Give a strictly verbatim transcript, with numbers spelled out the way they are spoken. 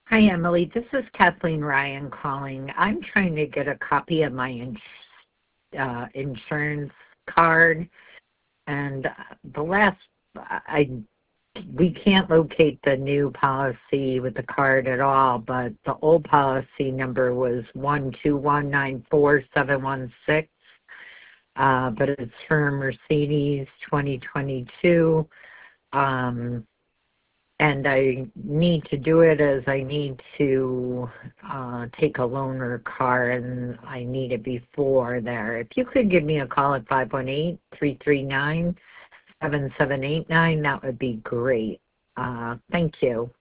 Hi, Emily. This is Kathleen Ryan calling. I'm trying to get a copy of my ins- uh, insurance card, and uh, the last I we can't locate the new policy with the card at all, but the old policy number was one two one nine four seven one six. Uh, but it's for Mercedes twenty twenty-two. Um, and I need to do it as I need to uh, take a loaner car, and I need it before there. If you could give me a call at five one eight, three three nine, seven seven eight nine, that would be great. Uh, thank you.